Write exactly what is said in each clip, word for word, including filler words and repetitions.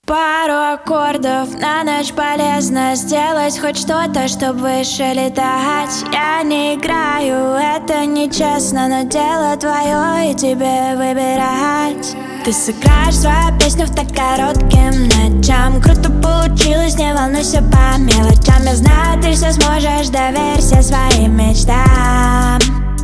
Пару аккордов на ночь полезно сделать хоть что-то, чтоб выше летать. Я не играю, это нечестно, но дело твое и тебе выбирать. Ты сыграешь свою песню в так коротким ночам. Круто получилось, не волнуйся по мелочам. Я знаю, ты все сможешь, доверься своим мечтам.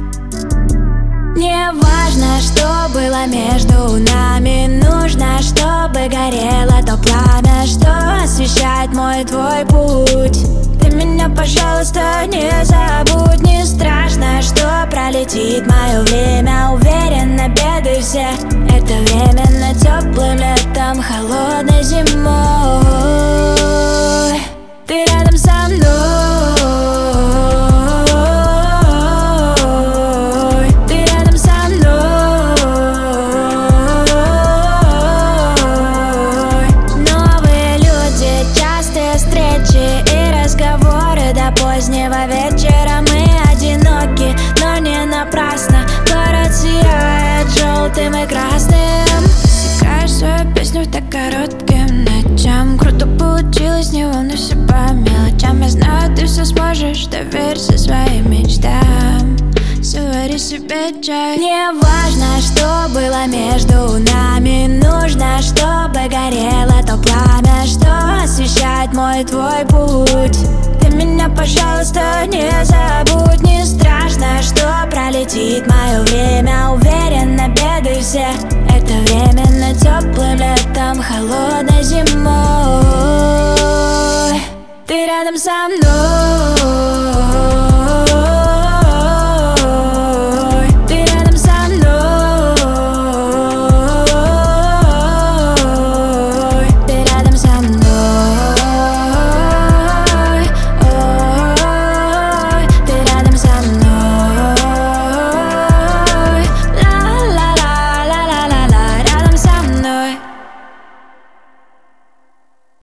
Не важно, что было между нами, нужно, чтобы горело то пламя, что освещает мой твой путь. Ты меня, пожалуйста, не забудь. Не страшно, что пролетит мое время. Уверен, беды все это временно. Теплым летом, холодной зимой ты рядом со мной. Позднего вечера мы одиноки, но не напрасно. Город сияет желтым и красным. Ты сыграешь свою песню в так коротким ночам. Круто получилось, не волнуйся по мелочам. Я знаю, ты все сможешь, доверься своим мечтам. Завари себе чай. Не важно, что было между нами, нужно, чтобы горело то пламя, что освещает мой твой путь. Ты меня, пожалуйста, не забудь. Не страшно, что пролетит мое время. Уверен, беды все это временно. Теплым летом, холодной зимой ты рядом со мной.